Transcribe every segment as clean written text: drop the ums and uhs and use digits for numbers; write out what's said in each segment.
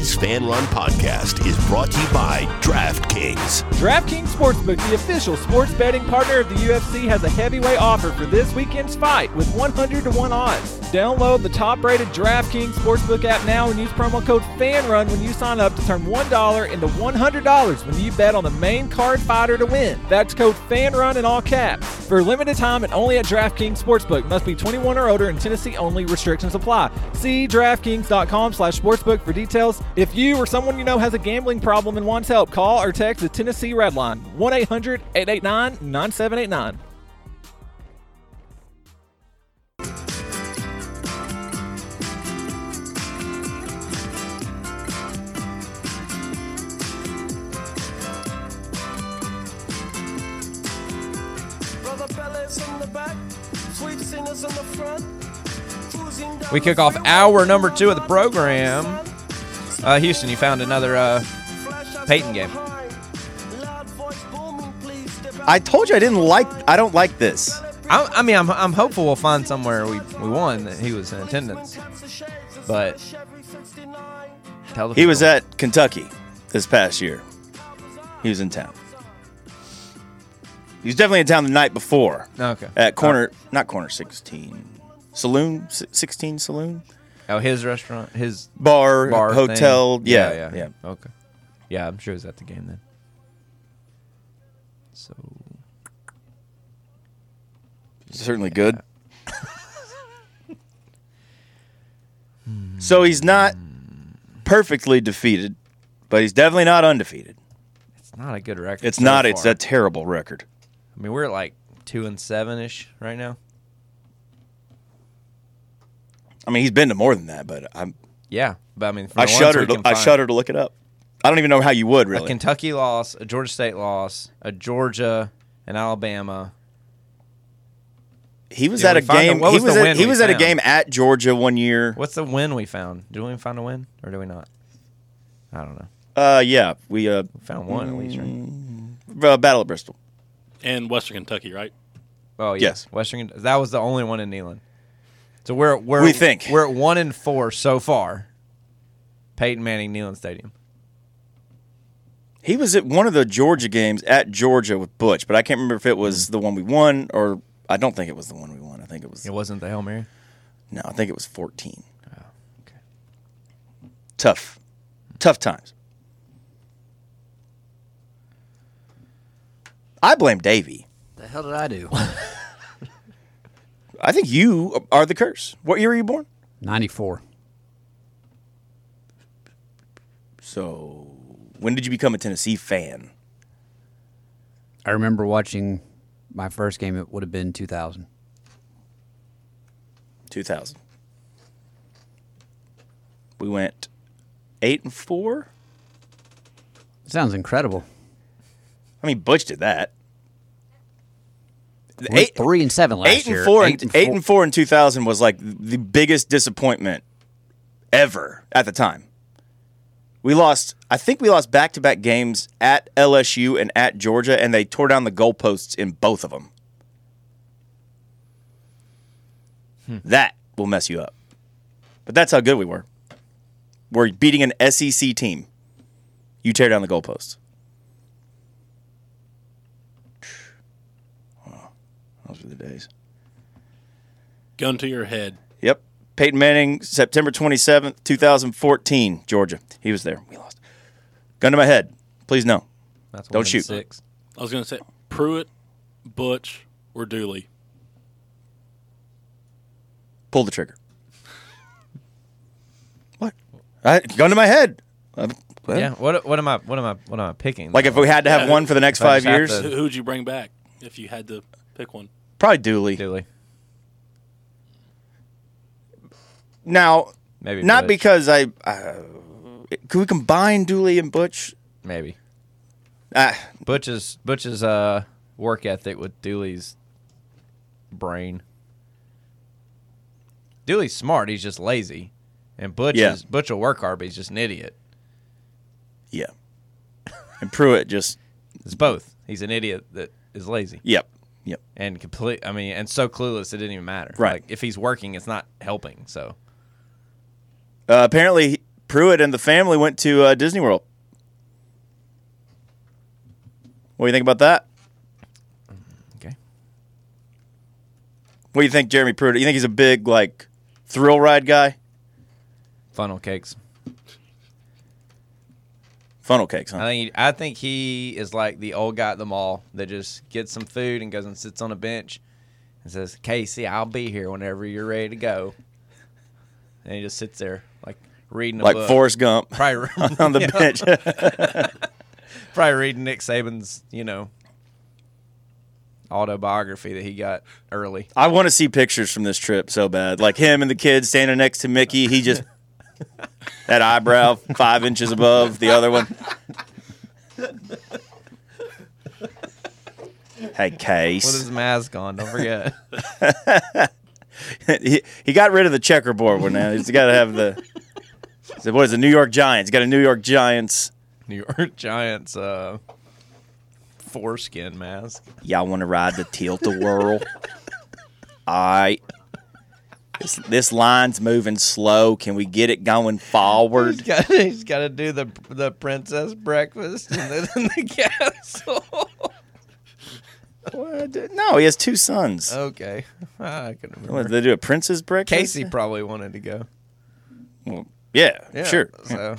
Today's Fan Run podcast is brought to you by DraftKings. DraftKings Sportsbook, the official sports betting partner of the UFC, has a heavyweight offer for this weekend's fight with 100-to-1 odds. Download the top-rated DraftKings Sportsbook app now and use promo code FANRUN when you sign up to turn $1 into $100 when you bet on the main card fighter to win. That's code FANRUN in all caps. For a limited time and only at DraftKings Sportsbook. Must be 21 or older and Tennessee only. Restrictions apply. See DraftKings.com/sportsbook for details. If you or someone you know has a gambling problem and wants help, call or text the Tennessee Red Line, 1-800-889-9789. We kick off hour number 2 of the program. Houston, you found another Peyton game. I told you I don't like this. I'm hopeful we'll find somewhere we won that he was in attendance. But he was at Kentucky this past year. He was in town. He was definitely in town the night before. Okay. At not corner 16. Saloon, 16 Saloon. Oh, his restaurant, his bar hotel. Thing. Yeah. Okay. Yeah, I'm sure he was at the game then. So certainly good. So he's not perfectly defeated, but he's definitely not undefeated. It's not a good record. It's not. It's a terrible record. I mean, we're at like 2-7-ish right now. I mean, he's been to more than that, but I shudder to look it up. I don't even know how you would really. A Kentucky loss, a Georgia State loss, a Georgia, and Alabama. He was at a game. He was at a game at Georgia one year. What's the win we found? Did we find a win or do we not? I don't know. Yeah, we found one at least, right? Battle of Bristol and Western Kentucky, right? Oh yeah. Yes, Western. That was the only one in Neyland. So we're at 1-4 so far. Peyton Manning, Neyland Stadium. He was at one of the Georgia games at Georgia with Butch, but I can't remember if it was the one we won or I don't think it was the one we won. I think it was. It wasn't the Hail Mary? No, I think it was 14. Oh, okay. Tough times. I blame Davey. The hell did I do? I think you are the curse. What year were you born? 94. So, when did you become a Tennessee fan? I remember watching my first game. It would have been 2000. 2000. We went 8-4. Sounds incredible. I mean, Butch did that. 3-7 last year. 8-4 in 2000 was like the biggest disappointment ever at the time. I think we lost back-to-back games at LSU and at Georgia, and they tore down the goalposts in both of them. That will mess you up. But that's how good we were. We're beating an SEC team. You tear down the goalposts. Those were the days. Gun to your head. Yep. Peyton Manning, September 27th, 2014, Georgia. He was there. We lost. Gun to my head. Please no. Don't shoot. 6. I was going to say Pruitt, Butch, or Dooley. Pull the trigger. What? Gun to my head. Yeah. What am I picking? Like if we had to have one for the next 5 years? Who'd you bring back if you had to pick one? Probably Dooley. Now, maybe not Butch. because could we combine Dooley and Butch? Maybe. Butch's work ethic with Dooley's brain. Dooley's smart. He's just lazy, and Butch will work hard, but he's just an idiot. Yeah. And Pruitt just it's both. He's an idiot that is lazy. Yep. And and so clueless it didn't even matter. Right. Like if he's working, it's not helping. So apparently Pruitt and the family went to Disney World. What do you think about that? Okay. What do you think, Jeremy Pruitt? You think he's a big, like, thrill ride guy? Funnel cakes. Funnel cakes, huh? I think he is like the old guy at the mall that just gets some food and goes and sits on a bench and says, "Casey, I'll be here whenever you're ready to go." And he just sits there like reading a like book. Forrest Gump Probably on the bench. Probably reading Nick Saban's, autobiography that he got early. I want to see pictures from this trip so bad. Like him and the kids standing next to Mickey. He just that eyebrow 5 inches above the other one. Hey, Case. With his mask on, don't forget. he got rid of the checkerboard one now. He's got to have the. What is it? New York Giants. He's got a New York Giants. New York Giants foreskin mask. Y'all want to ride the tilt-a-whirl? All right. This line's moving slow. Can we get it going forward? He's got to do the princess breakfast in the castle. What? No, he has 2 sons. Okay. I can remember. What, they do a princess breakfast? Casey probably wanted to go. Well, yeah, sure. So,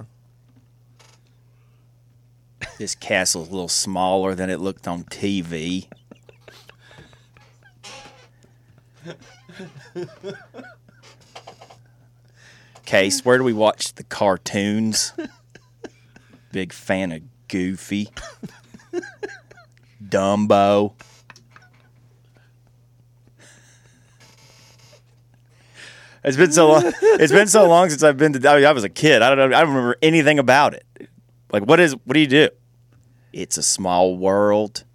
This castle's a little smaller than it looked on TV. Case, where do we watch the cartoons? Big fan of Goofy. Dumbo. It's been so long. It's been so long since I've been to. I was a kid. I don't know. I don't remember anything about it. Like, what do you do? It's a small world.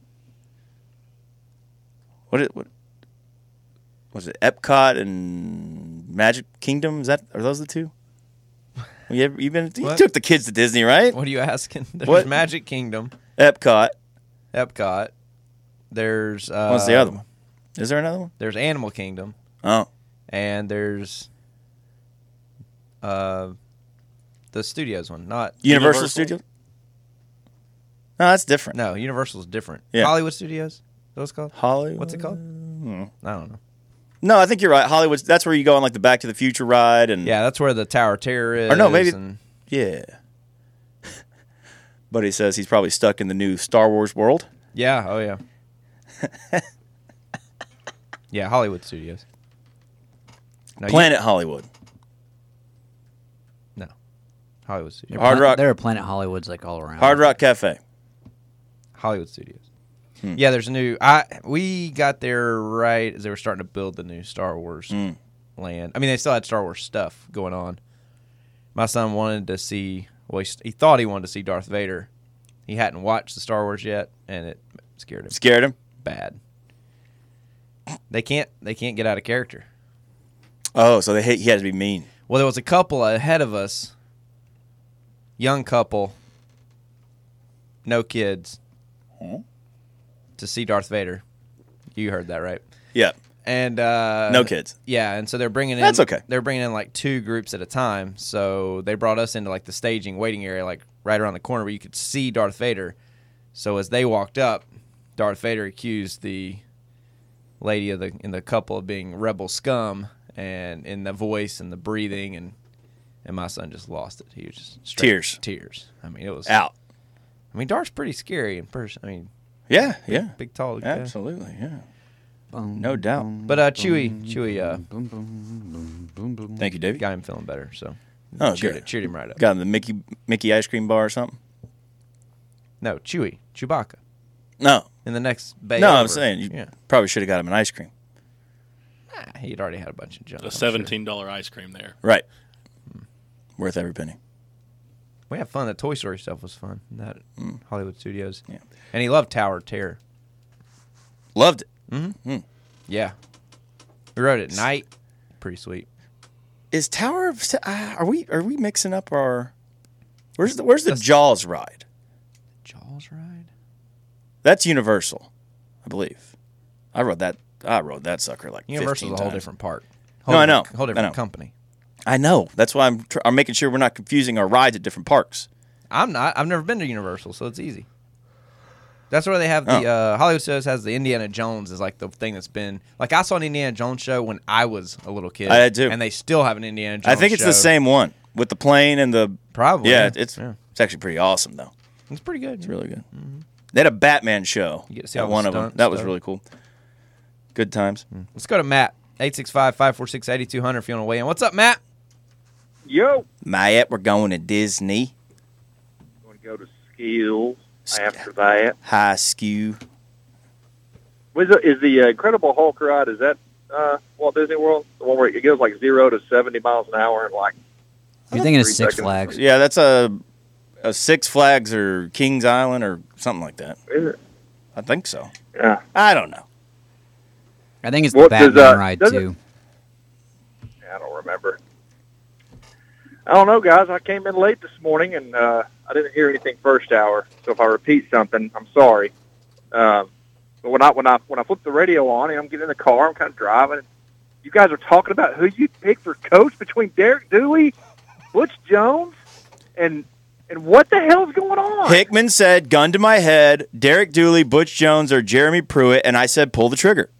What was it? Epcot and Magic Kingdom? Are those the two? You took the kids to Disney, right? What are you asking? There's What? Magic Kingdom, Epcot. There's What's the other one? Is there another one? There's Animal Kingdom, Oh, and there's the Studios one, not Universal Studios. No, that's different. No, Universal's different. Yeah. Hollywood Studios. Is that what it's called? Hollywood. What's it called? I don't know. No, I think you're right. Hollywood. That's where you go on like the Back to the Future ride, and Yeah, that's where the Tower of Terror is. Or no, maybe- and- yeah. But he says he's probably stuck in the new Star Wars world. yeah. Oh yeah. Yeah, Hollywood Studios. No, Planet Hollywood. No, Hollywood Studios. Hard Rock. There are Planet Hollywoods like all around. Hard Rock Cafe. Hollywood Studios. Yeah, there's a new. We got there right as they were starting to build the new Star Wars land. I mean, they still had Star Wars stuff going on. My son wanted to see. Well, he thought he wanted to see Darth Vader. He hadn't watched the Star Wars yet, and it scared him Scared him? bad. They can't get out of character. Oh, so he had to be mean. Well, there was a couple ahead of us, young couple, no kids, to see Darth Vader. You heard that, right? Yeah. And No kids. Yeah, and so they're bringing in. That's okay. They're bringing in like 2 groups at a time. So they brought us into like the staging waiting area, like right around the corner where you could see Darth Vader. So as they walked up, Darth Vader accused the lady in the couple of being rebel scum, and in the voice and the breathing, and my son just lost it. He was just straight tears. I mean, it was Out. I mean, Darth's pretty scary in person. I mean, Yeah. big tall guy. Absolutely. Yeah. No doubt. But Chewie, Thank you, Davey. got him feeling better. So Oh, cheered good. him right up. Got him the Mickey ice cream bar or something? No, Chewbacca. No. In the next bay. No, over. I'm saying you Yeah. probably should have got him an ice cream. He'd already had a bunch of junk. A I'm sure. $17 ice cream there. Right. Worth every penny. We had fun. The Toy Story stuff was fun. That Hollywood Studios. Yeah. And he loved Tower of Terror. Loved it. Yeah. We rode it at night. Pretty sweet. Is Tower of are we mixing up our where's the Jaws ride? Jaws ride? That's Universal, I believe. I rode that sucker like Universal's 15 a whole times. different park. No, I know. Whole different I know. company. I know. That's why I'm making sure we're not confusing our rides at different parks. I'm not. I've never been to Universal, so it's easy. That's where they have the Hollywood Studios has the Indiana Jones is like the thing that's been like I saw an Indiana Jones show when I was a little kid. I did too. And they still have an Indiana Jones I think it's the same one with the plane and the Probably. Yeah, it's actually pretty awesome though. It's pretty good. It's really good. Mm-hmm. They had a Batman show. You get to see at all the one of them. stunts, That was though. really cool. Good times. Let's go to Matt. 865-546-8200 if you want to weigh in. What's up, Matt? Yo. Matt, we're going to Disney. I'm going to go to Skills after that. High skew. Is the Incredible Hulk ride, is that Walt Disney World? The one where it goes like 0 to 70 miles an hour in like You're thinking of 3 Six seconds? Flags. Yeah, that's a Six Flags or Kings Island or something like that. Is it? I think so. Yeah. I don't know. I think it's What the does, Batman ride, does it- too. I don't remember. I don't know, guys. I came in late this morning, and I didn't hear anything first hour. So if I repeat something, I'm sorry. But when I flip the radio on and I'm getting in the car, I'm kind of driving. You guys are talking about who you pick for coach between Derek Dooley, Butch Jones, and what the hell's going on? Hickman said, gun to my head, Derek Dooley, Butch Jones, or Jeremy Pruitt, and I said pull the trigger.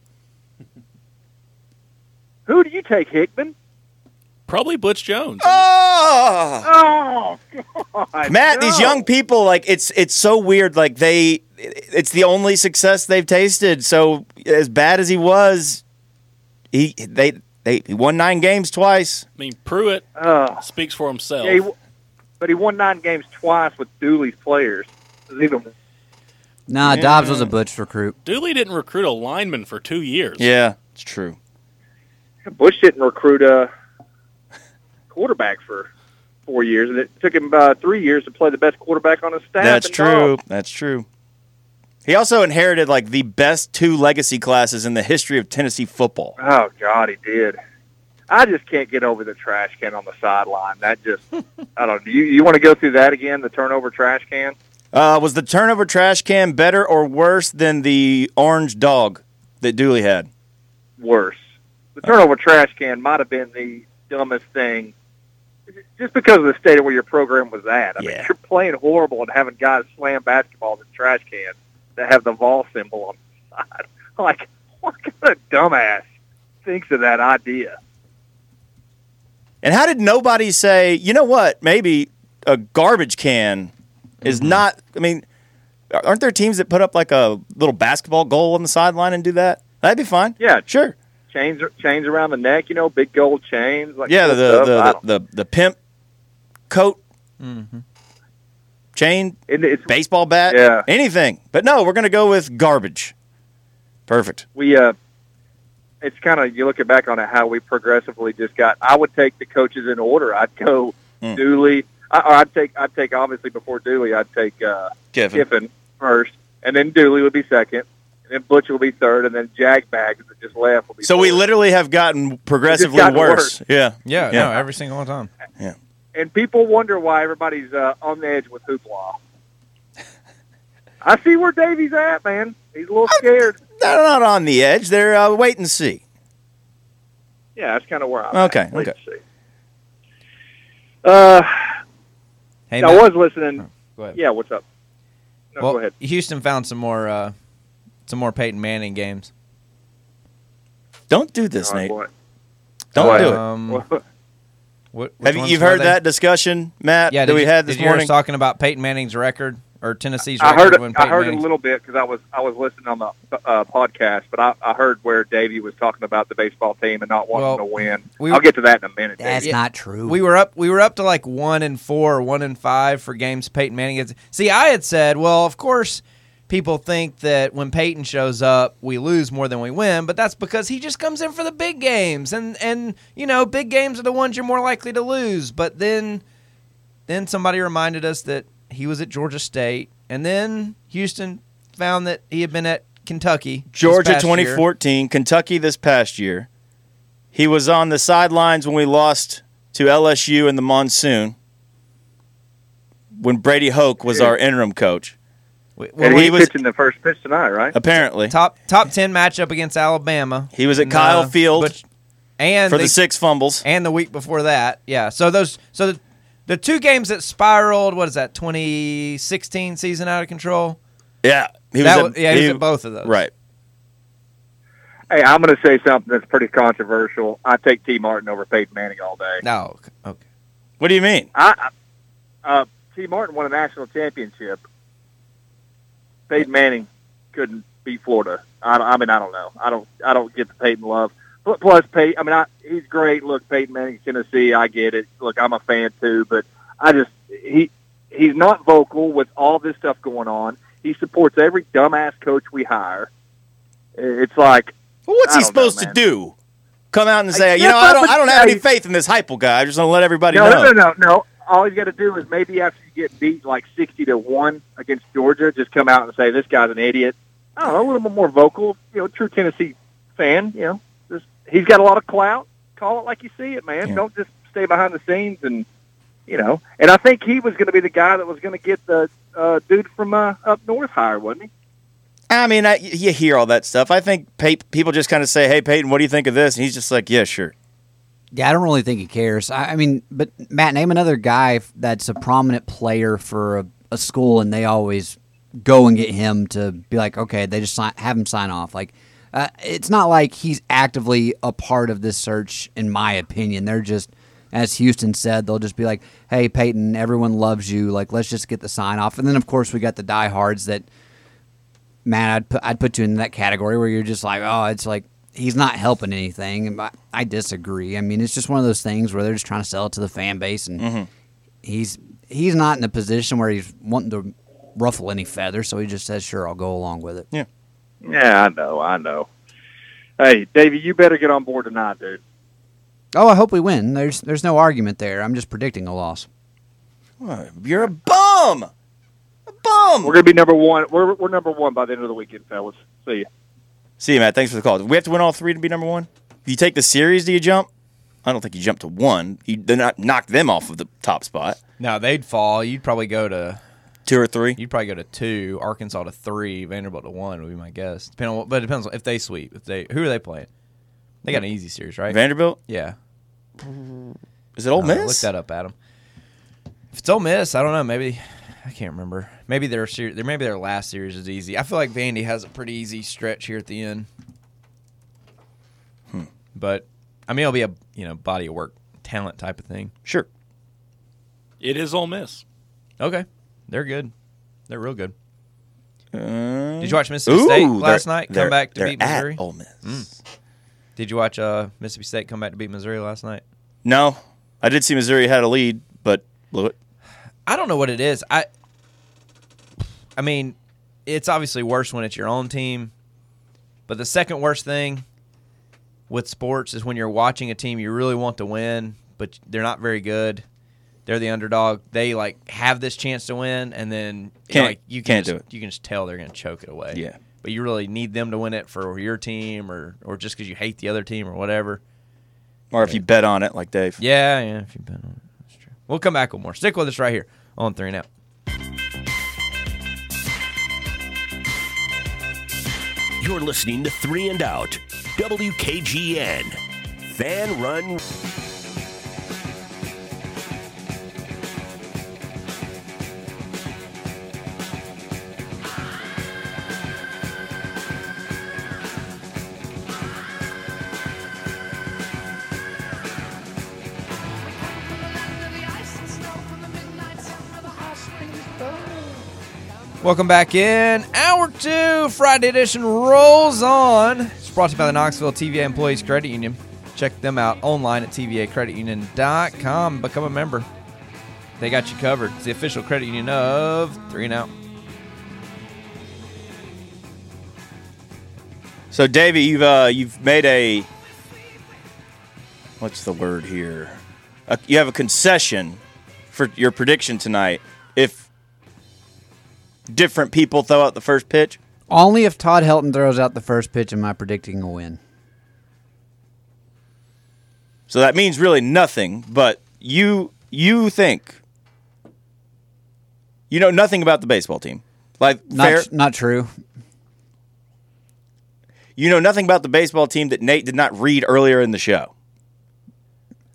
Who do you take, Hickman? Probably Butch Jones. Oh! Oh, God. Matt, these no. young people, like it's so weird. Like it's the only success they've tasted. So as bad as he was, he won 9 games twice. I mean, Pruitt Oh. speaks for himself. Yeah, but he won 9 games twice with Dooley's players. It was even Nah, Dobbs was a Butch recruit. Dooley didn't recruit a lineman for 2 years. Yeah, it's true. Bush didn't recruit a quarterback for 4 years, and it took him 3 years to play the best quarterback on his staff. That's and true. Dobbs. That's true. He also inherited like the best 2 legacy classes in the history of Tennessee football. Oh, God, he did. I just can't get over the trash can on the sideline. That just, I don't know. You want to go through that again, the turnover trash can? Was the turnover trash can better or worse than the orange dog that Dooley had? Worse. The turnover trash can might have been the dumbest thing just because of the state of where your program was at. I mean, you're playing horrible and having guys slam basketballs in trash cans that have the Vol symbol on the side. Like, what kind of dumbass thinks of that idea? And how did nobody say, you know what, maybe a garbage can is not, I mean, aren't there teams that put up like a little basketball goal on the sideline and do that? That'd be fine. Yeah. Sure. Chains around the neck, big gold chains. Like Yeah, cool stuff. the pimp coat, chain, It's baseball bat, Yeah. anything. But no, we're going to go with garbage. Perfect. It's kind of, you look back on it, how we progressively just got. I would take the coaches in order. I'd go Dooley. I'd take obviously before Dooley. I'd take Kiffin first, and then Dooley would be second, and then Butch will be third, and then Jagbag that just left will be. So fourth. we literally have gotten progressively gotten worse. worse. Yeah. Yeah, Yeah. no, every single time. And people wonder why everybody's on the edge with hoopla. I see where Davey's at, man. He's a little scared. They're not on the edge. They're wait and see. Yeah, that's kind of where I'm Okay, at. Wait okay. and see. Hey, I Matt. was listening. Go ahead. Yeah, what's up? No, Well, go ahead. Houston found some more Peyton Manning games. Don't do this, Oh, Nate. boy. Don't do it. Well, Which Have ones you've were heard they? that discussion, Matt, Yeah, that we had this did you hear us morning? talking about Peyton Manning's record or Tennessee's I record heard when it. I Peyton heard it Manning's- a little bit because I was listening on the podcast, but I heard where Davey was talking about the baseball team and not wanting to win. I'll get to that in a minute. That's Davey. not true. We were up to like 1-4 or 1-5 for games Peyton Manning gets. See, I had said, well, of course, people think that when Peyton shows up, we lose more than we win, but that's because he just comes in for the big games, and big games are the ones you're more likely to lose. But then somebody reminded us that he was at Georgia State, and then Houston found that he had been at Kentucky. this Georgia past year. 2014, Kentucky this past year. He was on the sidelines when we lost to LSU in the monsoon when Brady Hoke was our interim coach. And he he's was pitching the first pitch tonight, right? apparently. Top 10 matchup against Alabama. He was at And, Kyle Field. And for the 6 fumbles. And the week before that, yeah. So the 2 games that spiraled, what is that, 2016 season out of control? Yeah. He was at both of those. Right. Hey, I'm going to say something that's pretty controversial. I take T. Martin over Peyton Manning all day. No, okay. What do you mean? T. Martin won a national championship. Peyton Manning couldn't beat Florida. I mean, I don't know. I don't get the Peyton love. Plus, Peyton, he's great. Look, Peyton Manning, Tennessee, I get it. Look, I'm a fan too, but he's not vocal with all this stuff going on. He supports every dumbass coach we hire. It's like, well, what's he supposed to do? Come out and say, I don't have any faith in this Heupel guy. I just want to let everybody know. No. All you got to do is maybe after you get beat like 60-1 against Georgia, just come out and say this guy's an idiot. I don't know, a little bit more vocal. True Tennessee fan. He's got a lot of clout. Call it like you see it, man. Yeah. Don't just stay behind the scenes and And I think he was going to be the guy that was going to get the dude from up north hired, wasn't he? I mean, you hear all that stuff. I think people just kind of say, "Hey, Peyton, what do you think of this?" And he's just like, "Yeah, sure." Yeah, I don't really think he cares. I mean, but Matt, name another guy that's a prominent player for a school, and they always go and get him to be like, okay, they just have him sign off. Like, it's not like he's actively a part of this search, in my opinion. They're just, as Houston said, they'll just be like, hey, Peyton, everyone loves you. Like, let's just get the sign off. And then, of course, we got the diehards that, man, I'd put you in that category where you're just like, oh, it's like, he's not helping anything, and I disagree. I mean, it's just one of those things where they're just trying to sell it to the fan base, and he's not in a position where he's wanting to ruffle any feathers, so he just says, sure, I'll go along with it. Yeah, I know. Hey, Davey, you better get on board tonight, dude. Oh, I hope we win. There's no argument there. I'm just predicting a loss. You're a bum! A bum! We're going to be number one. We're number one by the end of the weekend, fellas. See you. See you, Matt. Thanks for the call. Do we have to win all 3 to be number 1? If you take the series, do you jump? I don't think you jump to 1. They're not knock them off of the top spot. No, they'd fall. You'd probably go to 2 or 3. You'd probably go to 2. Arkansas to 3. Vanderbilt to 1 would be my guess. But it depends on if they sweep. Who are they playing? They got an easy series, right? Vanderbilt. Yeah. Is it Ole Miss? Look that up, Adam. If it's Ole Miss, I don't know. Maybe I can't remember. Maybe their last series is easy. I feel like Vandy has a pretty easy stretch here at the end. But I mean, it'll be a body of work, talent type of thing. Sure. It is Ole Miss. Okay, they're good. They're real good. Did you watch Mississippi State last night? Come back to beat Missouri. At Ole Miss. Did you watch Mississippi State come back to beat Missouri last night? No, I did see Missouri had a lead, but blew it. I don't know what it is. I mean, it's obviously worse when it's your own team, but the second worst thing with sports is when you're watching a team you really want to win, but they're not very good. They're the underdog. They have this chance to win, and then you can't do it. You can just tell they're going to choke it away. Yeah, but you really need them to win it for your team, or just because you hate the other team or whatever. Or if you bet on it, like Dave. Yeah, if you bet on it, that's true. We'll come back with more. Stick with us right here on 3 and Out. You're listening to 3 and Out, WKGN, Fan Run. Welcome back in. Hour 2, Friday edition rolls on. It's brought to you by the Knoxville TVA Employees Credit Union. Check them out online at tvacreditunion.com. Become a member. They got you covered. It's the official credit union of 3 and Out. So, Davey, you've made a what's the word here? You have a concession for your prediction tonight. If different people throw out the first pitch? Only if Todd Helton throws out the first pitch am I predicting a win. So that means really nothing, but you think you know nothing about the baseball team. Not true. You know nothing about the baseball team that Nate did not read earlier in the show.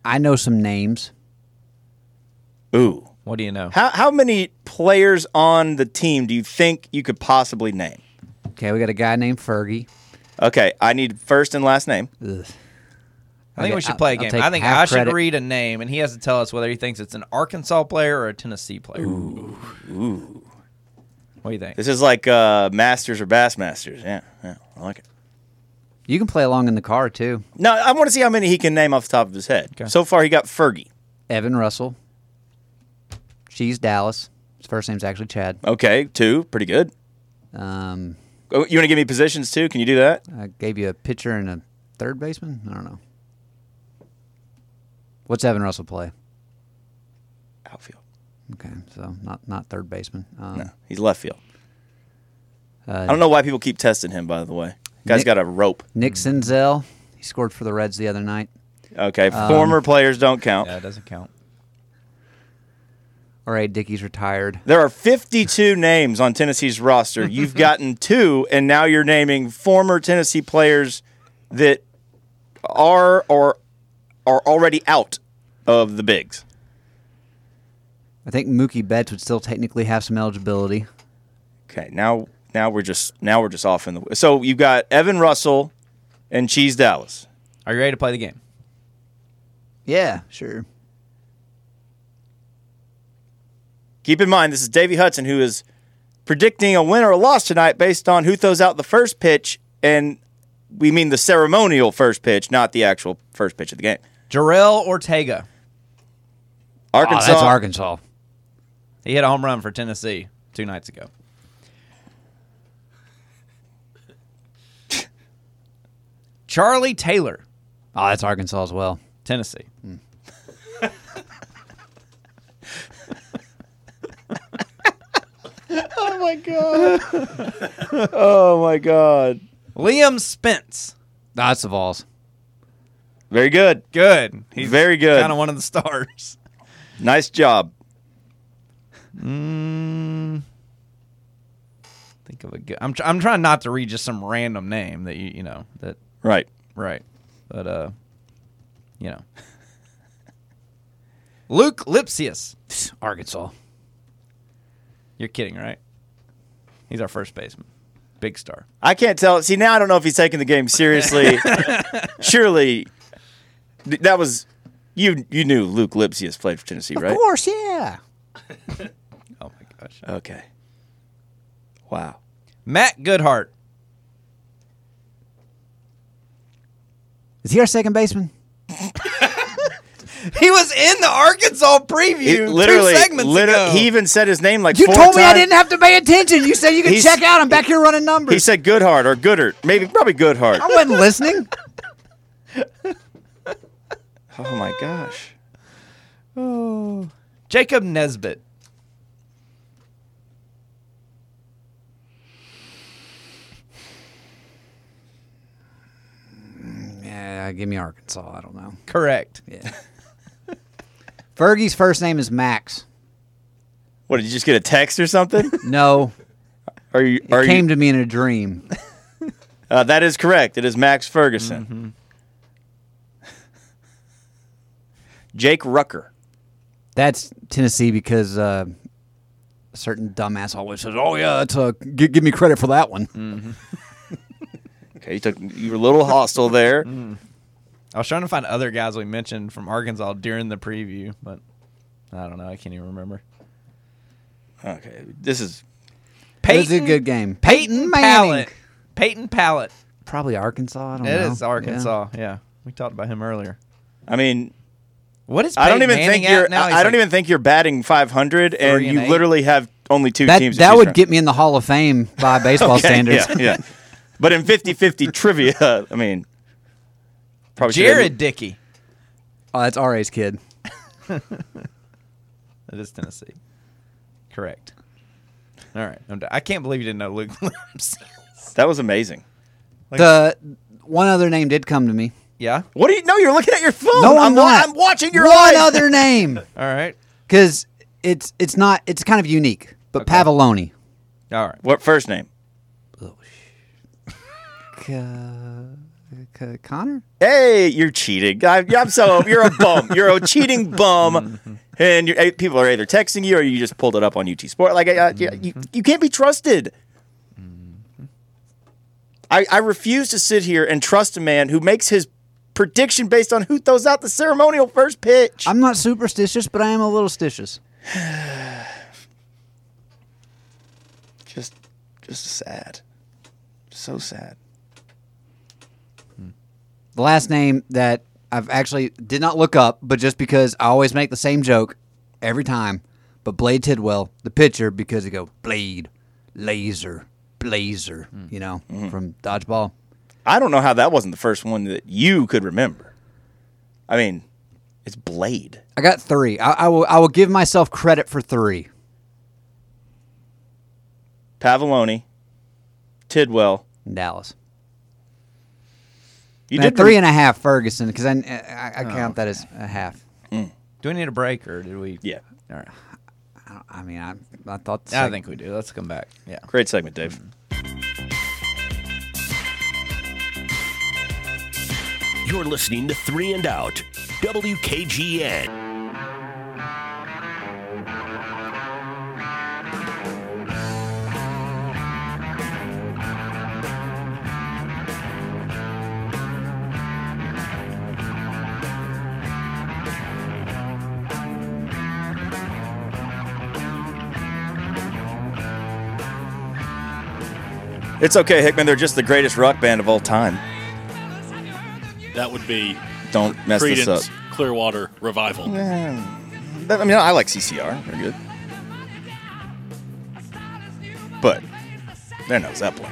I know some names. Ooh. What do you know? How many players on the team do you think you could possibly name? Okay, we got a guy named Fergie. Okay, I need first and last name. Ugh. I think Okay, we should play a I'll game. take I think half I should credit. read a name, and he has to tell us whether he thinks it's an Arkansas player or a Tennessee player. Ooh. What do you think? This is like Masters or Bassmasters. Yeah, I like it. You can play along in the car, too. No, I want to see how many he can name off the top of his head. Okay. So far, he got Fergie. Evan Russell. She's Dallas. His first name's actually Chad. Okay, 2. Pretty good. Um, Oh, you want to give me positions, too? Can you do that? I gave you a pitcher and a third baseman? I don't know. What's Evan Russell play? Outfield. Okay, so not third baseman. No, he's left field. I don't know why people keep testing him, by the way. Guy's Nick- got a rope. Nick Senzel. He scored for the Reds the other night. Okay, former players don't count. Yeah, it doesn't count. All right, Dickey's retired. There are 52 names on Tennessee's roster. You've gotten 2, and now you're naming former Tennessee players that are or are already out of the bigs. I think Mookie Betts would still technically have some eligibility. Okay, now we're just off in the. So you've got Evan Russell and Cheese Dallas. Are you ready to play the game? Yeah, sure. Keep in mind, this is Davey Hudson, who is predicting a win or a loss tonight based on who throws out the first pitch, and we mean the ceremonial first pitch, not the actual first pitch of the game. Jarrell Ortega. Arkansas. Oh, that's Arkansas. He hit a home run for Tennessee 2 nights ago. Charlie Taylor. Oh, that's Arkansas as well. Tennessee. Oh my god! Oh my god! Liam Spence. No, that's the Vols. Very good. Good. He's Very good. Kind of one of the stars. Nice job. Think of a good. I'm trying not to read just some random name that you know that Right. right, but you know, Luke Lipsius. Arkansas. You're kidding, right? He's our first baseman. Big star. I can't tell. See, now I don't know if he's taking the game seriously. Surely, that was you. You knew Luke Lipsius played for Tennessee, right? Of course, yeah. Oh my gosh. Okay. Wow. Matt Goodhart. Is he our second baseman? He was in the Arkansas preview Literally, 2 segments ago. he even said his name like You 4 told me I times. didn't have to pay attention. You said you could check out. I'm back here running numbers. He said Goodhart or Goodhart. Probably Goodhart. I wasn't listening. Oh my gosh. Jacob Nesbitt. Yeah, give me Arkansas. I don't know. Correct. Yeah. Fergie's first name is Max. What, did you just get a text or something? No, It it came to me in a dream. That is correct. It is Max Ferguson. Jake Rucker. That's Tennessee because a certain dumbass always says, "Oh yeah, that's give me credit for that one." Okay, you were a little hostile there. I was trying to find other guys we mentioned from Arkansas during the preview, but I don't know. I can't even remember. Okay, this is It was a good game. Peyton Manning. Pallett. Peyton Pallett. Probably Arkansas. I don't It know. is Arkansas. Yeah. We talked about him earlier. I mean, What is I don't Peyton even Manning think you're at now? He's I don't like even think you're batting 500 and 3 you and 8. literally have only 2 That teams. to that choose would from. get me in the Hall of Fame by baseball Okay, standards. Yeah. But in 50-50 trivia, I mean, probably Jared Dickey. Oh, that's RA's kid. That is Tennessee. Correct. All right. I can't believe you didn't know Luke Williams. That was amazing. The one other name did come to me. Yeah? What do you know? You're looking at your phone. No, I'm not. I'm watching your one eyes. other name All right. because it's kind of unique. But Okay. Pavoloni. All right. What first name? Connor? Hey, you're cheating. You're a bum. You're a cheating bum. And people are either texting you or you just pulled it up on UT Sport. Like, you can't be trusted. I refuse to sit here and trust a man who makes his prediction based on who throws out the ceremonial first pitch. I'm not superstitious, but I am a little stitious. Just sad. So sad. The last name that I've actually did not look up, but just because I always make the same joke every time, but Blade Tidwell, the pitcher, because he go Blade, Laser, Blazer, from Dodgeball. I don't know how that wasn't the first one that you could remember. I mean, it's Blade. I got 3. I will give myself credit for 3. Pavoloni, Tidwell, Dallas. You did did 3.5 Ferguson because I count that as a half. Do we need a break or did we? Yeah. All right. I thought. I think we do. Let's come back. Yeah. Great segment, Dave. You're listening to 3 and Out, WKGN. It's okay, Hickman. They're just the greatest rock band of all time. That would be Don't mess this up. Creedence Clearwater Revival. I mean, I like CCR. They're good. But they're no Zeppelin.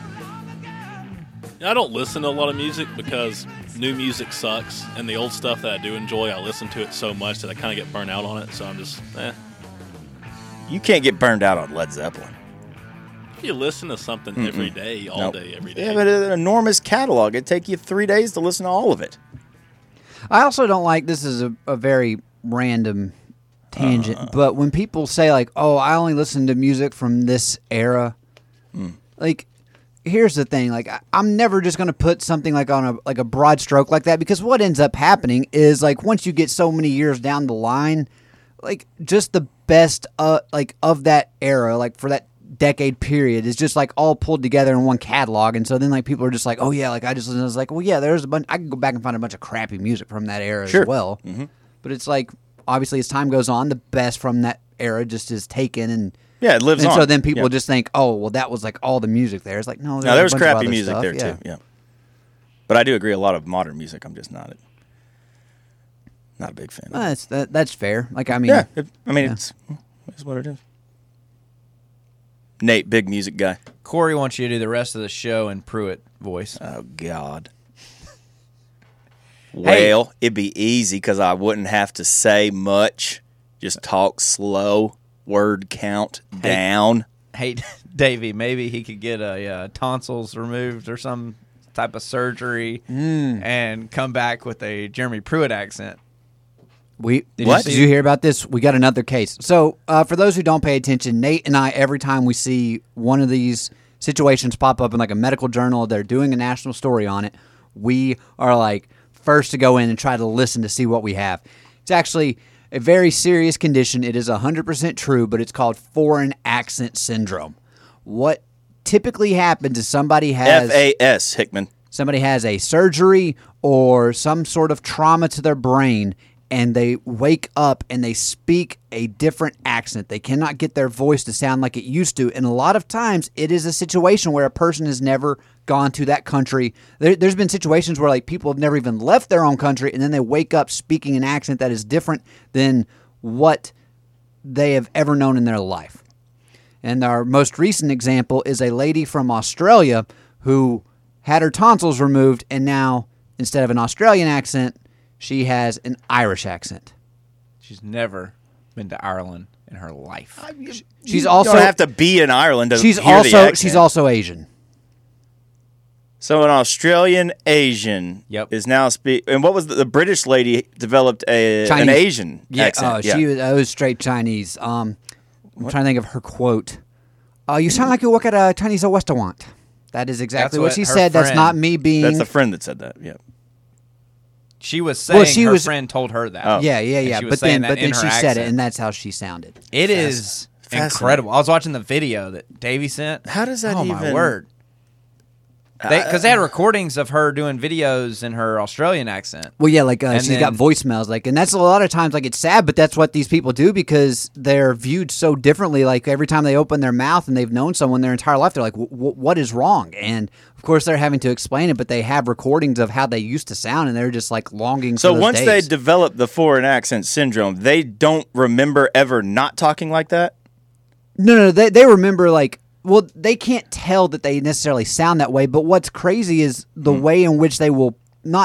I don't listen to a lot of music because new music sucks, and the old stuff that I do enjoy, I listen to it so much that I kind of get burnt out on it, so I'm just, You can't get burned out on Led Zeppelin. If you listen to something every day, all day, every day. Yeah, but an enormous catalog. It'd take you 3 days to listen to all of it. I also don't like, this is a very random tangent, but when people say like, oh, I only listen to music from this era, like, here's the thing, like, I'm never just going to put something like on a broad stroke like that, because what ends up happening is, like, once you get so many years down the line, like, just the best of that era, like, for that decade period is just like all pulled together in one catalog, and so then like people are just like, oh yeah, like I just was like, well yeah, there's a bunch. I can go back and find a bunch of crappy music from that era as well. But it's like obviously as time goes on, the best from that era just is taken and it lives on. And so then people just think, oh well, that was like all the music there. It's like no, there was a bunch of crappy other music stuff. there too. Yeah, but I do agree. A lot of modern music, I'm just not a big fan of. That's fair. Like I mean, it's what it is. Nate, big music guy. Corey wants you to do the rest of the show in Pruitt voice. Oh, God. Well, it'd be easy because I wouldn't have to say much. Just talk slow, word count down. Hey, Davey, maybe he could get a tonsils removed or some type of surgery and come back with a Jeremy Pruitt accent. Did you hear about this? We got another case. So, for those who don't pay attention, Nate and I, every time we see one of these situations pop up in like a medical journal, they're doing a national story on it, we are like first to go in and try to listen to see what we have. It's actually a very serious condition. It is 100% true, but it's called foreign accent syndrome. What typically happens is somebody has FAS, Hickman. Somebody has a surgery or some sort of trauma to their brain, and they wake up and they speak a different accent. They cannot get their voice to sound like it used to. And a lot of times it is a situation where a person has never gone to that country. There's been situations where like people have never even left their own country, and then they wake up speaking an accent that is different than what they have ever known in their life. And our most recent example is a lady from Australia who had her tonsils removed, and now instead of an Australian accent, she has an Irish accent. She's never been to Ireland in her life. She's You also don't have to be in Ireland to she's hear the also accent. she's also Asian. So an Australian Asian is now and what was the British lady developed an Asian accent? She was straight Chinese. I'm trying to think of her quote. You sound like you work at a Chinese restaurant. That is exactly That's what what she her said. That's friend- not me being. That's the friend that said that. Yeah. She was saying she her was- friend told her that. Oh. yeah. And she was But saying then, that in her she said it, accent. and that's how she sounded. It is Fascinating. incredible. I was watching the video that Davey sent. How does that Oh even? my word! Because they had recordings of her doing videos in her Australian accent. Well, yeah, like And she's got then- voicemails, like, and that's a lot of times like it's sad, but that's what these people do because they're viewed so differently. Like every time they open their mouth and they've known someone their entire life, they're like, "What is wrong?" And of course, they're having to explain it, but they have recordings of how they used to sound, and they're just like longing. So for those once they days. develop the foreign accent syndrome, they don't remember ever not talking like that. No, they remember like. Well, they can't tell that they necessarily sound that way, but what's crazy is the way in which they will not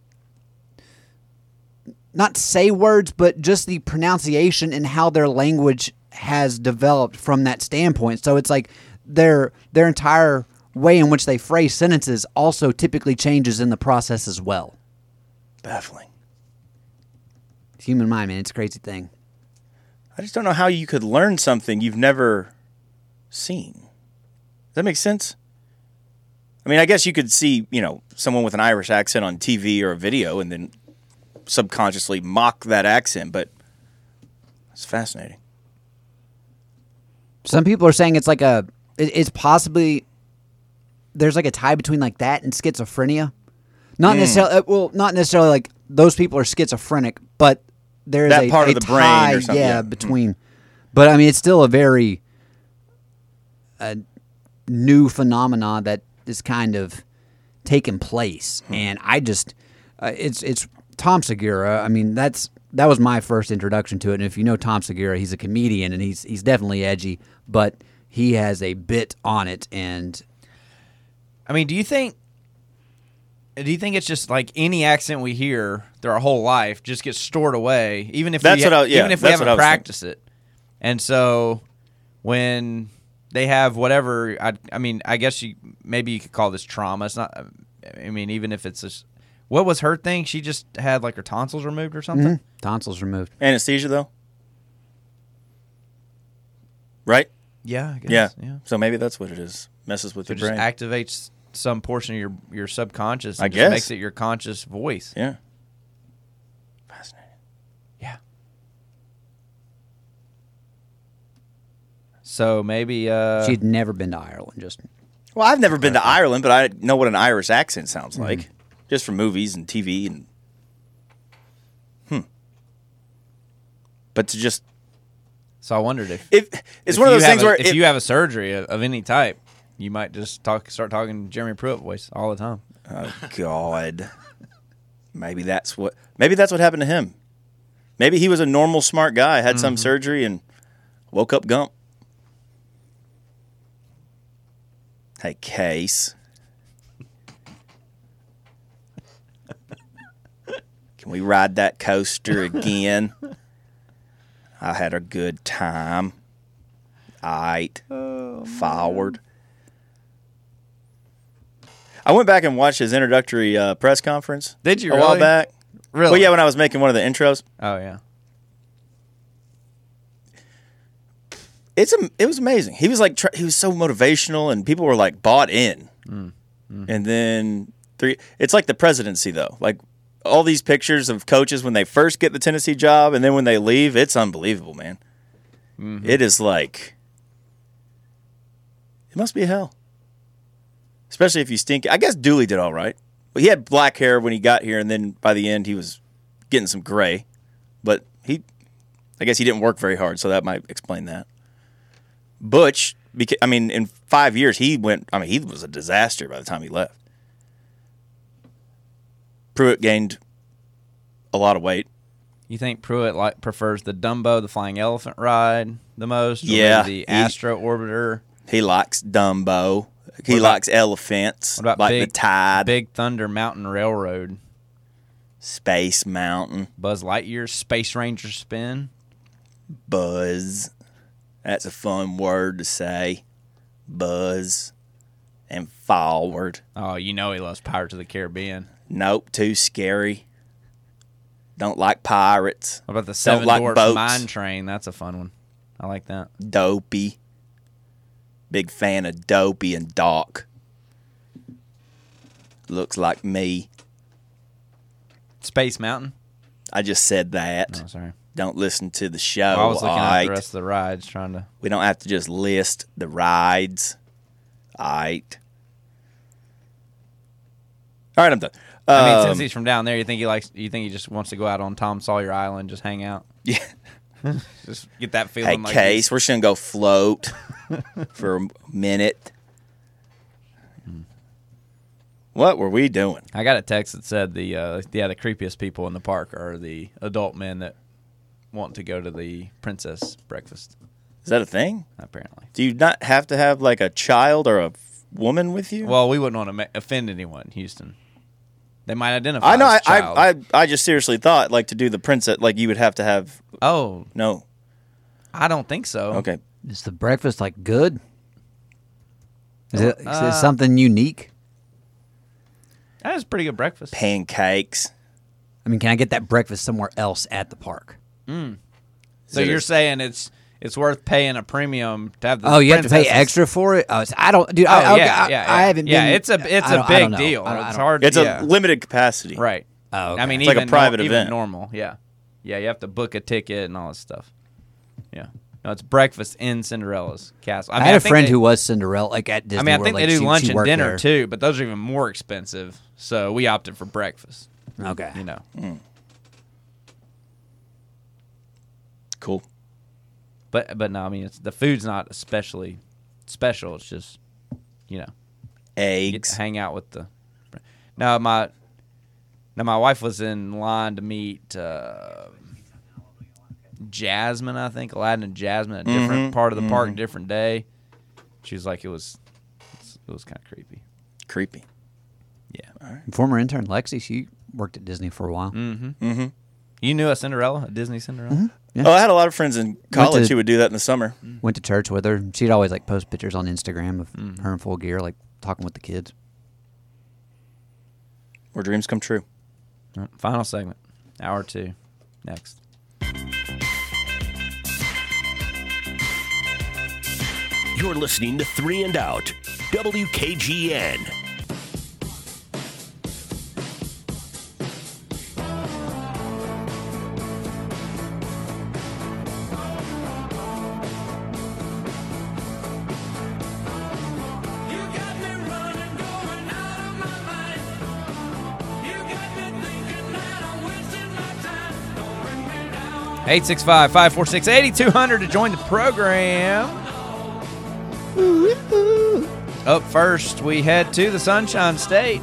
say words, but just the pronunciation and how their language has developed from that standpoint. So it's like their entire way in which they phrase sentences also typically changes in the process as well. Baffling. It's human mind, man. It's a crazy thing. I just don't know how you could learn something you've never seen. Does that make sense? I mean, I guess you could see, someone with an Irish accent on TV or a video and then subconsciously mock that accent, but it's fascinating. Some people are saying it's like it's possibly there's like a tie between like that and schizophrenia. Not necessarily, not necessarily like those people are schizophrenic, but there's That a part of a the brain tie, or something, yeah. between. But I mean, it's still a very new phenomena that is kind of taking place, and I just it's Tom Segura. I mean, that was my first introduction to it. And if you know Tom Segura, he's a comedian, and he's definitely edgy, but he has a bit on it. And I mean, do you think it's just like any accent we hear through our whole life just gets stored away, even if That's we what I- yeah, even if we that's what I haven't was practiced it? And so when they have whatever, I mean, I guess maybe you could call this trauma. It's not. I mean, even if it's just, what was her thing? She just had like her tonsils removed or something. tonsils removed. Anesthesia, though? Right? Yeah, I guess. Yeah. So maybe that's what it is. Messes with So your it just brain. activates some portion of your subconscious. And I just guess. makes it your conscious voice. Yeah. Fascinating. Yeah. So maybe She'd never been to Ireland. Just Well, I've never been to Ireland, but I know what an Irish accent sounds like, just from movies and TV and. But to just So I wondered if it's one of those things where if you have a surgery of any type, you might just start talking Jeremy Pruitt voice all the time. oh God, maybe that's what happened to him. Maybe he was a normal smart guy, had some surgery, and woke up Gump. Hey, Case. Can we ride that coaster again? I had a good time. Forward. I went back and watched his introductory press conference. Did you a while really? back? Really? Well, yeah, when I was making one of the intros. Oh yeah. It was amazing. He was like he was so motivational, and people were like bought in. And then it's like the presidency though. Like all these pictures of coaches when they first get the Tennessee job, and then when they leave, it's unbelievable, man. It is like it must be hell, especially if you stink. I guess Dooley did all right. But he had black hair when he got here, and then by the end he was getting some gray. But I guess he didn't work very hard, so that might explain that. Butch, in 5 years, he was a disaster by the time he left. Pruitt gained a lot of weight. You think Pruitt prefers the Dumbo, the flying elephant ride, the most? Or Yeah, maybe the Astro Orbiter. He likes Dumbo. He likes elephants. What about like the Tide, Big Thunder Mountain Railroad, Space Mountain, Buzz Lightyear's Space Ranger spin? Buzz. That's a fun word to say. Buzz. And forward. Oh, you know he loves Pirates of the Caribbean. Nope, too scary. Don't like pirates. What about the Don't Seven like Dwarfs boats. Mine Train? That's a fun one. I like that. Dopey. Big fan of Dopey and Doc. looks like me. Space Mountain. I just said that. Oh, sorry. Don't listen to the show. I was looking all at right? the rest of the rides, trying to. We don't have to just list the rides. All right. All right, I'm done. I mean, since he's from down there, you think he just wants to go out on Tom Sawyer Island, just hang out, Yeah. just get that feeling. Hey, like Case, we're just going to go float for a minute. What were we doing? I got a text that said the creepiest people in the park are the adult men that want to go to the princess breakfast. Is that a thing? Apparently. Do you not have to have like a child or a woman with you? Well, we wouldn't want to offend anyone, Houston. They might identify. I know. as child. I just seriously thought like to do the princess, like you would have to have. Oh, No. I don't think so. Okay. Is the breakfast like good? Is it something unique? That is pretty good breakfast. Pancakes. I mean, can I get that breakfast somewhere else at the park? So you're saying it's worth paying a premium to have the. Oh, you have to pay princesses? extra for it. Oh, I don't, dude. Oh, I haven't. Yeah, been, it's a I big don't know. deal. I It's don't- hard. It's yeah. a limited capacity. Right. Oh, okay. I mean, It's like a even private even event. normal. Yeah. Yeah, you have to book a ticket and all this stuff. Yeah. No, it's breakfast in Cinderella's castle. I had a think friend they- who was Cinderella, like at Disney I mean, I World. think like, they do she lunch and worked dinner there. too, but those are even more expensive. So we opted for breakfast. Okay. You know. Cool. But no, I mean, the food's not especially special. It's just, you know, get Eggs. to hang out with the. Now my wife was in line to meet Jasmine. I think Aladdin and Jasmine, a different part of the park, different day. She was like, it was kind of creepy. Creepy. Yeah. Former intern Lexi, she worked at Disney for a while. You knew a Cinderella, a Disney Cinderella. Yeah. Oh, I had a lot of friends in college to- who would do that in the summer. Went to church with her. She'd always like post pictures on Instagram of her in full gear, like talking with the kids. Where dreams come true. All right, final segment, hour 2, next. You're listening to 3 and Out, WKGN. You got me running, going out of my mind. You got me thinking that I'm wasting my time. Don't bring me down. 865-546-8200 to join the program. Up first, we head to the Sunshine State.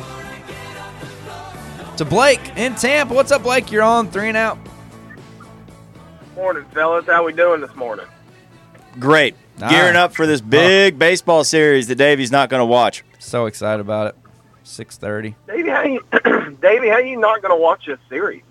To Blake in Tampa. What's up, Blake? You're on 3 and Out. Morning, fellas. How we doing this morning? Great. Ah. Gearing up for this big baseball series that Davey's not going to watch. So excited about it. 6:30. Davey, how you not going to watch this series?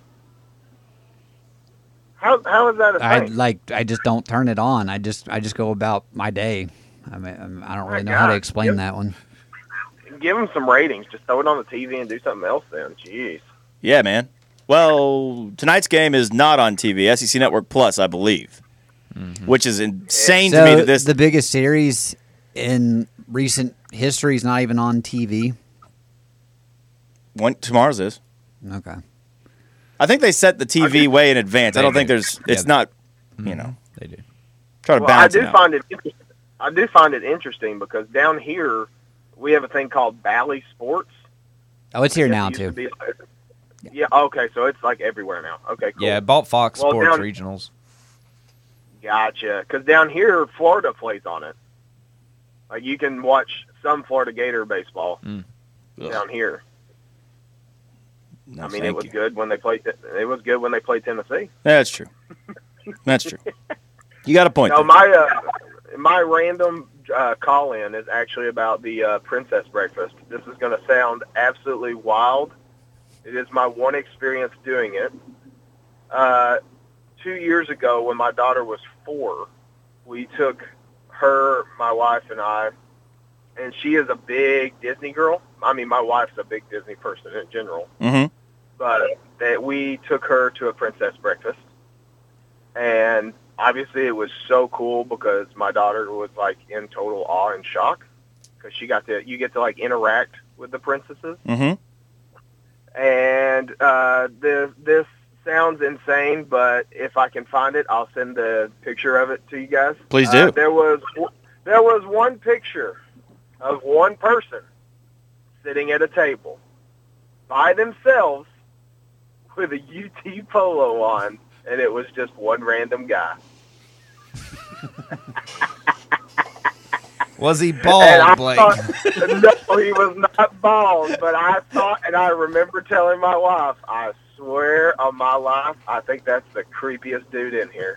How is that a thing? I just don't turn it on. I just go about my day. I mean, I don't really know how to God. explain Yep. that one. Give them some ratings. Just throw it on the TV and do something else then. Jeez. Yeah, man. Well, tonight's game is not on TV. SEC Network Plus, I believe. Which is insane to me that this. the biggest series in recent history is not even on TV. Tomorrow's is. Okay. I think they set the TV way in advance. I They don't think do. there's. It's not. You know. They do. Try to Well, I balance do it out. find it interesting because down here we have a thing called Bally Sports. Oh, it's here It now used to too. be like- yeah. Okay. So it's like everywhere now. Okay. Cool. Yeah, bought Fox Well, Sports down- Regionals. Gotcha. Because down here, Florida plays on it. Like you can watch some Florida Gator baseball down here. No, I mean, thank it was you. good when they played. It was good when they played Tennessee. That's true. That's true. You got a point. No, there. my random call-in is actually about the Princess Breakfast. This is going to sound absolutely wild. It is my one experience doing it. 2 years ago, when my daughter was 4, we took her, my wife, and I, and she is a big Disney girl. I mean, my wife's a big Disney person in general. Mhm. But that we took her to a Princess Breakfast. And obviously it was so cool because my daughter was like in total awe and shock. because you get to like interact with the princesses. Mm-hmm. And this sounds insane, but if I can find it, I'll send the picture of it to you guys. Please do. There was one picture of one person sitting at a table by themselves with a UT polo on, and it was just one random guy. Was he And I bald, Blake? thought, no, he was not bald, but I thought, and I remember telling my wife, I swear on my life, I think that's the creepiest dude in here.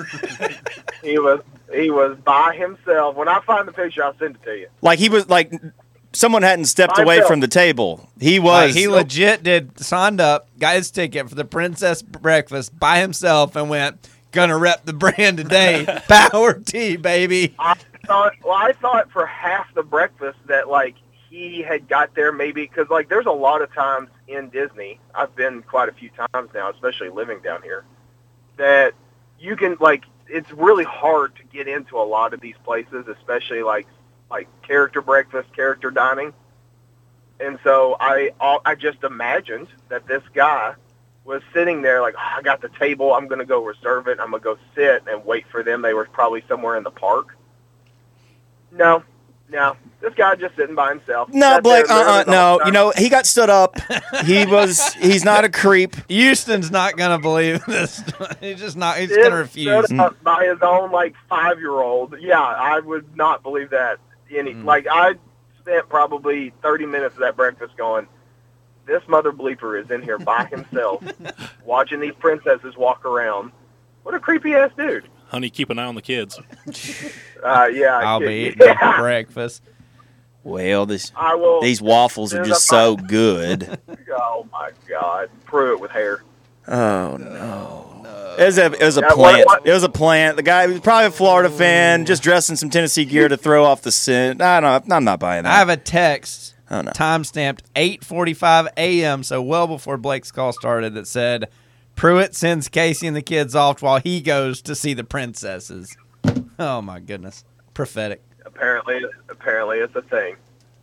He was by himself. When I find the picture, I'll send it to you. Like he was like someone hadn't stepped away Myself. from the table. He Like, was. he legit signed up, got his ticket for the princess breakfast by himself, and went, gonna rep the brand today. Power T, baby. I thought for half the breakfast that like he had got there maybe because like there's a lot of times in Disney, I've been quite a few times now, especially living down here, that you can like it's really hard to get into a lot of these places, especially like character breakfast, character dining. And so I just imagined that this guy was sitting there like, I got the table, I'm going to go reserve it, I'm going to go sit and wait for them. They were probably somewhere in the park. No, this guy just sitting by himself. No, Sat Blake. there literally the No. whole time. You know, he got stood up. He's not a creep. Houston's not gonna believe this. He's just not. He's It gonna refuse. stood up by his own like 5-year-old. Yeah, I would not believe that. Like I spent probably 30 minutes of that breakfast going, this mother bleeper is in here by himself, watching these princesses walk around. What a creepy ass dude. Honey, keep an eye on the kids. Yeah, I'll be eating yeah. breakfast. Well, I will. these waffles are As just soon as I so good. Oh my God, Pruitt with hair. Oh no! It was a Yeah, plant. what- It was a plant. The guy was probably a Florida fan, just dressed in some Tennessee gear to throw off the scent. I don't know. I'm not buying that. I have a text, Oh, no. time-stamped 8:45 a.m., so well before Blake's call started, that said, Pruitt sends Casey and the kids off while he goes to see the princesses. Oh, my goodness. Prophetic. Apparently it's a thing.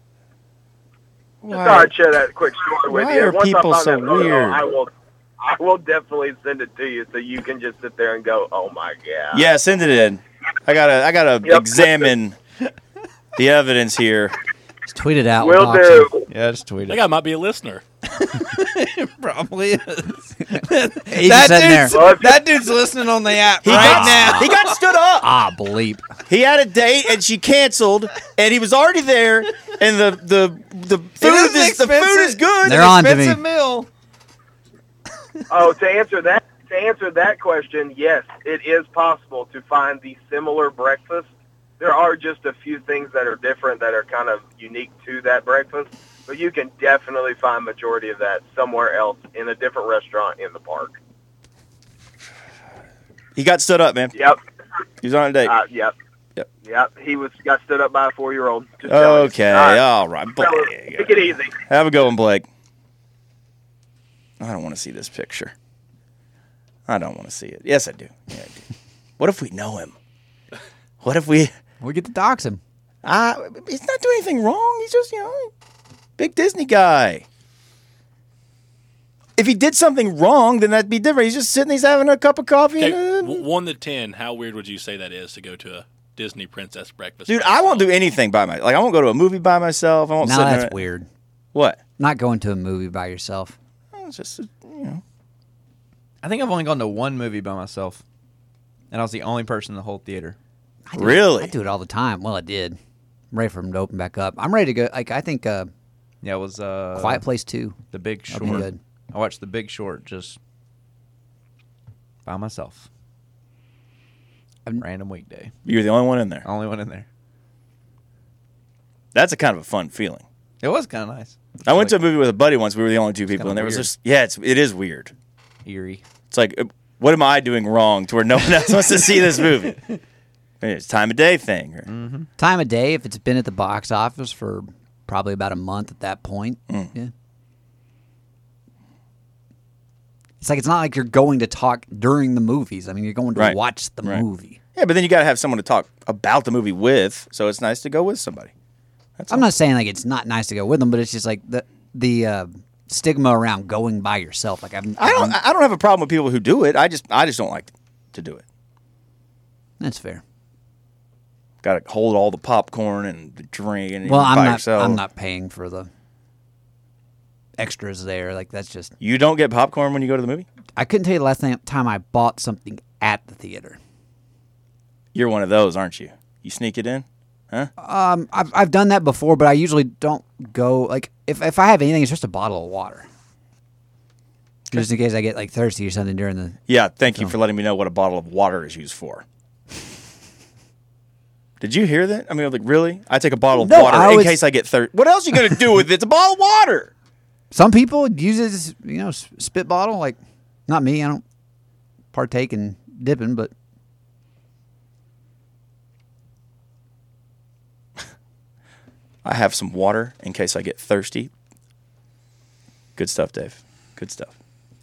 Just Why- thought I'd share that quick story with Why you. are Once I people find so that photo, weird? I will definitely send it to you so you can just sit there and go, oh my God. Yeah, send it in. I gotta Yep. examine the evidence here. Just tweet it out. Will We'll dox him. do. Yeah, just tweet I think it. I might be a listener. Probably is. He's just sitting there. That dude's listening on the app He right got, now. He got stood up. Ah, bleep. He had a date and she canceled, and he was already there. And the food is good. They're on to me. Expensive meal. Oh, to answer that question, yes, it is possible to find the similar breakfast. There are just a few things that are different that are kind of unique to that breakfast, but you can definitely find majority of that somewhere else in a different restaurant in the park. He got stood up, man. Yep. He was on a date. Yep. Yep. Yep. He got stood up by a 4-year-old. Just telling you. Okay, all right. Fellas, take it easy. Have a good one, Blake. I don't want to see this picture. I don't want to see it. Yes, I do. Yeah, I do. What if we know him? What if we... We get to dox him. He's not doing anything wrong. He's just, big Disney guy. If he did something wrong, then that'd be different. He's just sitting, he's having a cup of coffee. Okay, and, 1 to 10, how weird would you say that is to go to a Disney princess breakfast? dude, by I won't do yourself? anything by myself. Like, I won't go to a movie by myself. I won't Now sit that's there. weird. What? Not going to a movie by yourself. It's just, I think I've only gone to one movie by myself, and I was the only person in the whole theater. I do Really? I do it all the time. Well, I did. I'm ready for them to open back up. I'm ready to go. Like I think Yeah, it was Quiet Place 2. The Big That'd Short. be good. I watched The Big Short just by myself. Random weekday. you're the only one in there. Only one in there. That's a kind of a fun feeling. It was kind of nice. I went to a movie with a buddy once. We were the only two people, kinda and there was weird. just it is weird. Eerie. It's like, what am I doing wrong to where no one else wants to see this movie? It's a time of day thing. Or, Time of day, if it's been at the box office for probably about a month at that point. Yeah. It's like it's not like you're going to talk during the movies. I mean, you're going to Right. watch the Right. movie. Yeah, but then you got to have someone to talk about the movie with, so it's nice to go with somebody. I'm not saying like it's not nice to go with them, but it's just like the stigma around going by yourself. Like I don't have a problem with people who do it. I just don't like to do it. That's fair. Got to hold all the popcorn and the drink and Well, by yourself. I'm not paying for the extras there. Like that's just. You don't get popcorn when you go to the movie? I couldn't tell you the last time I bought something at the theater. You're one of those, aren't you? You sneak it in? Huh? I've done that before, but I usually don't go. Like if I have anything, it's just a bottle of water, just in case I get like thirsty or something during the. Yeah, thank you for letting me know what a bottle of water is used for. Did you hear that? I mean, like, really? I take a bottle of water in case I get thirsty. What else are you going to do with it? It's a bottle of water. Some people use it as, spit bottle. Like, not me. I don't partake in dipping, but. I have some water in case I get thirsty. Good stuff, Dave. Good stuff.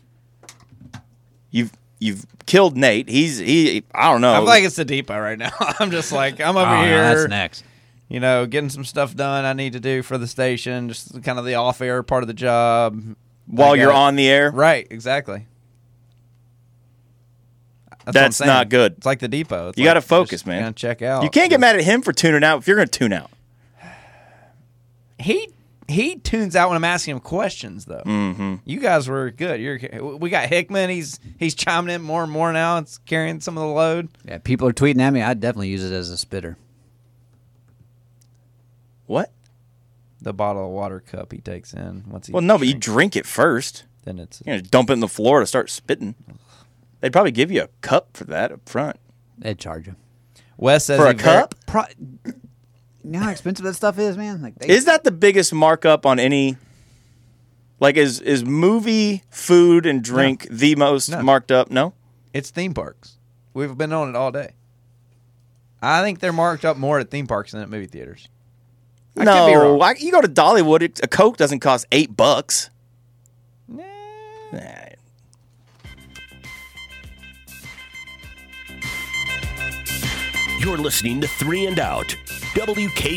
You've killed Nate. He I don't know. I feel like it's the depot right now. I'm just like, I'm over here. That's next. Getting some stuff done I need to do for the station, just kind of the off-air part of the job. While you're on the air? Right, exactly. That's not good. It's like the depot. It's you like got to focus, man. Gotta check out. You can't get mad at him for tuning out if you're going to tune out. He tunes out when I'm asking him questions, though. Mm-hmm. You guys were good. We got Hickman. He's chiming in more and more now. It's carrying some of the load. Yeah, people are tweeting at me. I'd definitely use it as a spitter. What? The bottle of water cup he takes in once he. Well, no, but you drink it first. Then it's dump it in the floor to start spitting. They'd probably give you a cup for that up front. They'd charge you. Wes says for a cup. You know how expensive that stuff is, man? Like is that the biggest markup on any? Like, is movie, food, and drink the most marked up? No? It's theme parks. We've been on it all day. I think they're marked up more at theme parks than at movie theaters. I could be wrong. You go to Dollywood, a Coke doesn't cost $8. Nah. You're listening to 3 and Out, WKGN.